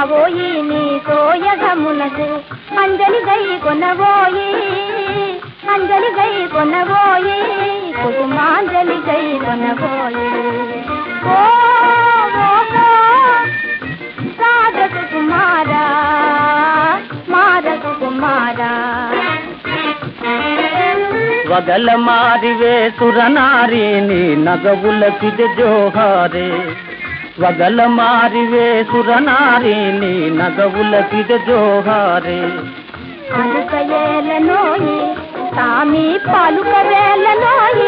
రావోయి నీ సోయగమునకు అంజలి గై కొనవోయి అంజలి గై కొనవోయి కుసుమాంజలి గై కొనవోయి ఓ రాధకు కుమారా మారకు కుమారా వగల మారివే సురనారీని నగవుల సిద జోహారే వగల మారివే సురనారీని నగవుల సిద జోహారే అలుకయేలనోయి సామి పలుకవేలనోయి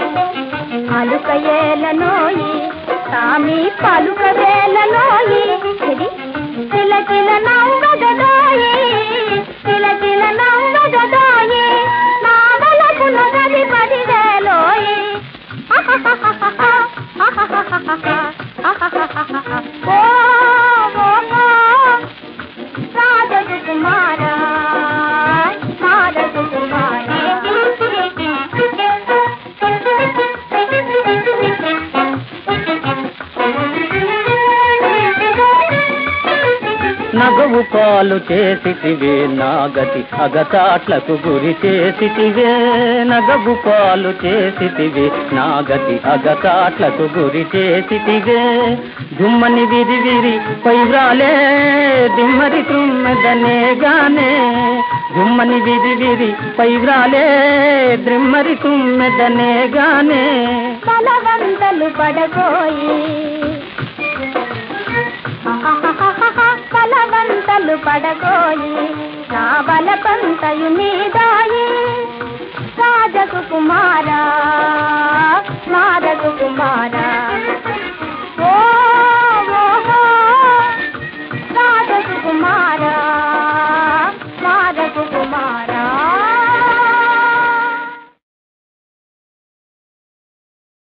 అలుకయేలనోయి సామి పలుకవేలనోయి కిలకిల నవ్వగదోయి కిలకిల నవ్వగదోయి నావలకు నగది పడివేలోయి ఓ రాజకు కుమారా మారకు కుమారా నగవు పాలు చేసితివే నాగతి అగచాట్లకు గురి చేసితివే నగవు పాలు చేసితివే నాగతి అగచాట్లకు గురి చేసితివే దుమ్మని విరి విరి పైవ్రాలే దిమ్మరి తుమ్మెదనే గానే దుమ్మని విరి విరి పైవ్రాలే దిమ్మరి తుమ్మెదనే గానే బలవంతలు పడకోయి బలవంతలు పడకోయి నా బలపంతయు నీదాయి రాజకు కుమారా మారకు కుమారా